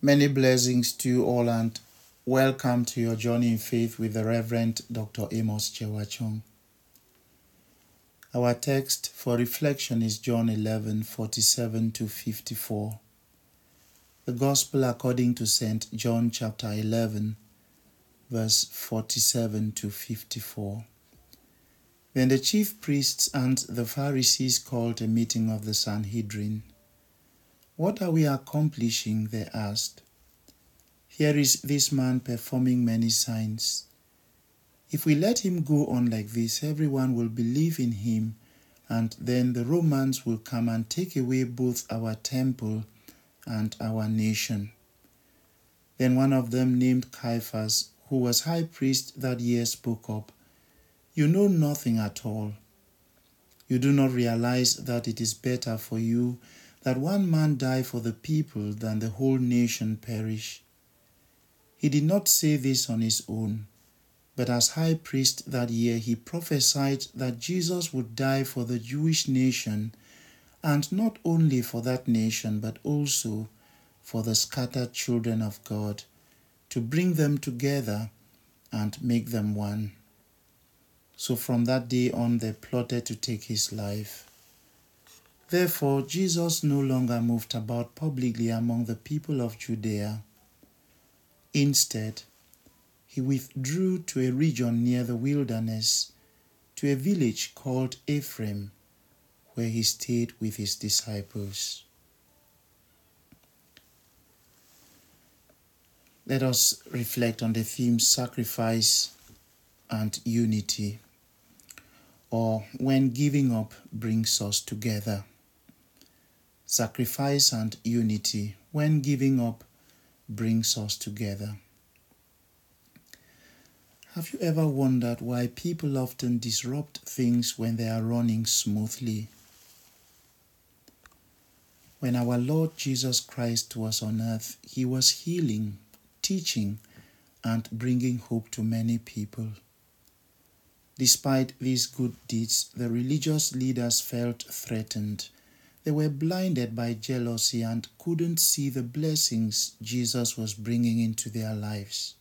Many blessings to you all and welcome to your journey in faith with the Reverend Dr. Amos Chewachong. Our text for reflection is John 11:47 to 54. The Gospel according to St. John chapter 11, verse 47 to 54. Then the chief priests and the Pharisees called a meeting of the Sanhedrin. "What are we accomplishing?" they asked. "Here is this man performing many signs. If we let him go on like this, everyone will believe in him, and then the Romans will come and take away both our temple and our nation." Then one of them, named Caiaphas, who was high priest that year, spoke up. "You know nothing at all. You do not realize that it is better for you that one man die for the people than the whole nation perish." He did not say this on his own, but as high priest that year he prophesied that Jesus would die for the Jewish nation, and not only for that nation but also for the scattered children of God, to bring them together and make them one. So from that day on they plotted to take his life. Therefore Jesus no longer moved about publicly among the people of Judea. Instead, he withdrew to a region near the wilderness, to a village called Ephraim, where he stayed with his disciples. Let us reflect on the theme sacrifice and unity, or when giving up brings us together. Sacrifice and unity, when giving up brings us together. Have you ever wondered why people often disrupt things when they are running smoothly? When our Lord Jesus Christ was on earth, he was healing, teaching, and bringing hope to many people. Despite these good deeds, the religious leaders felt threatened. They were blinded by jealousy and couldn't see the blessings Jesus was bringing into their lives.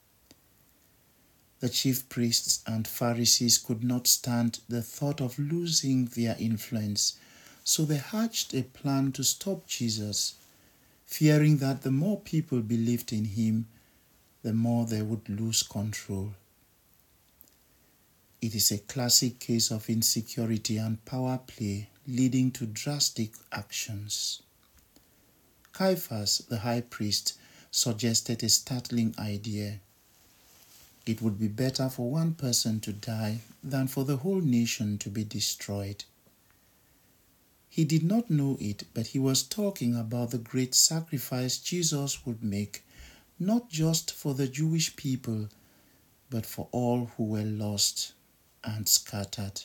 The chief priests and Pharisees could not stand the thought of losing their influence, so they hatched a plan to stop Jesus, fearing that the more people believed in him, the more they would lose control. It is a classic case of insecurity and power play leading to drastic actions. Caiaphas, the high priest, suggested a startling idea. It would be better for one person to die than for the whole nation to be destroyed. He did not know it, but he was talking about the great sacrifice Jesus would make, not just for the Jewish people, but for all who were lost and scattered.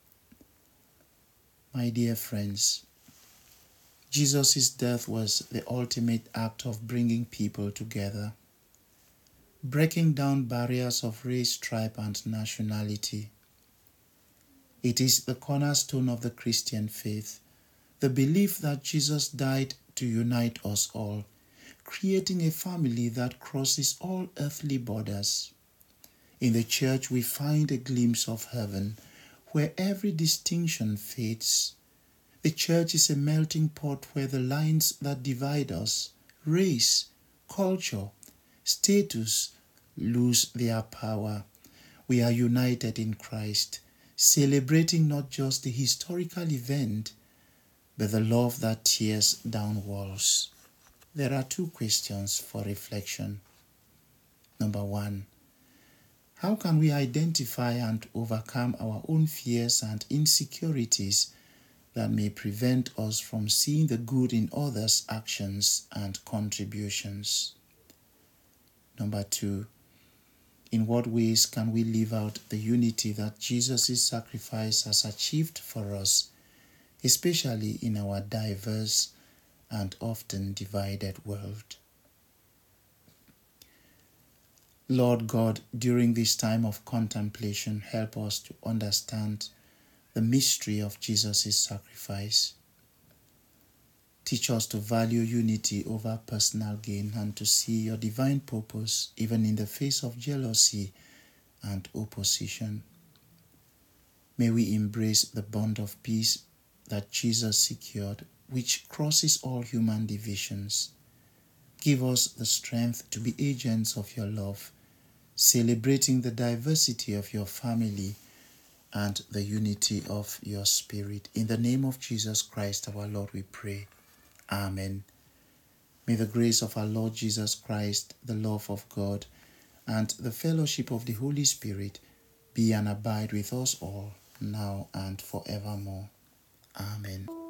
My dear friends, Jesus' death was the ultimate act of bringing people together, breaking down barriers of race, tribe, and nationality. It is the cornerstone of the Christian faith, the belief that Jesus died to unite us all, creating a family that crosses all earthly borders. In the church, we find a glimpse of heaven, where every distinction fades. The church is a melting pot where the lines that divide us, race, culture, status, lose their power. We are united in Christ, celebrating not just the historical event, but the love that tears down walls. There are two questions for reflection. Number one, how can we identify and overcome our own fears and insecurities that may prevent us from seeing the good in others' actions and contributions? Number two, in what ways can we live out the unity that Jesus' sacrifice has achieved for us, especially in our diverse and often divided world? Lord God, during this time of contemplation, help us to understand the mystery of Jesus' sacrifice. Teach us to value unity over personal gain and to see your divine purpose even in the face of jealousy and opposition. May we embrace the bond of peace that Jesus secured, which crosses all human divisions. Give us the strength to be agents of your love, celebrating the diversity of your family and the unity of your Spirit. In the name of Jesus Christ, our Lord, we pray. Amen. May the grace of our Lord Jesus Christ, the love of God, and the fellowship of the Holy Spirit be and abide with us all, now and forevermore. Amen.